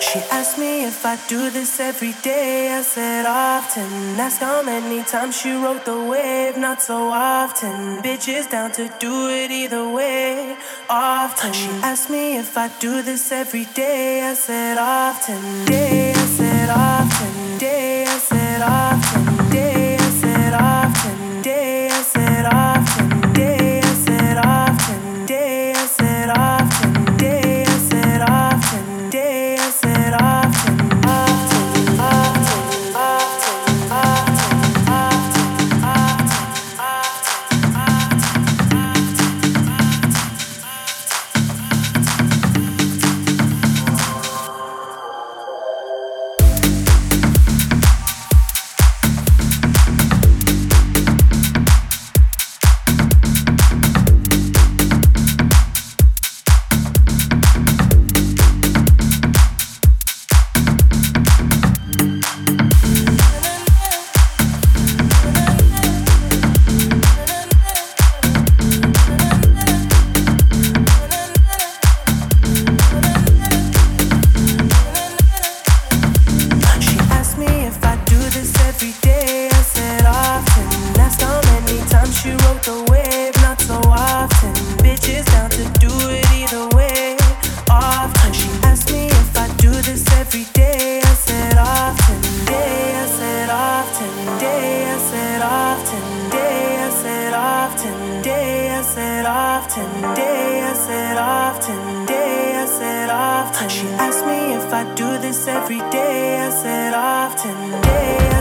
She asked me if I do this every day. I said often. Asked how many times she rode the wave. Not so often. Bitches down to do it either way. Often. She asked me if I do this every day. I said often. Day. I said often. Day. I said often. Day. I said often. Day. I said often. Day. I said often. Day. I said often. Day. I said often. Day. I said often. Often. Often. Often. Often. Often. Often. She asked me if I do this every day. I said often. Asked how many times she rode the wave. Not so often. Bitches down to do it either way. Often. She asked me if I do this every day. I said often. Day. I said often. Day. I said often. Day. I said often. Day. I said often. Day. I said often. Day. I said often. She asked me if I do this every day. I said often. Day.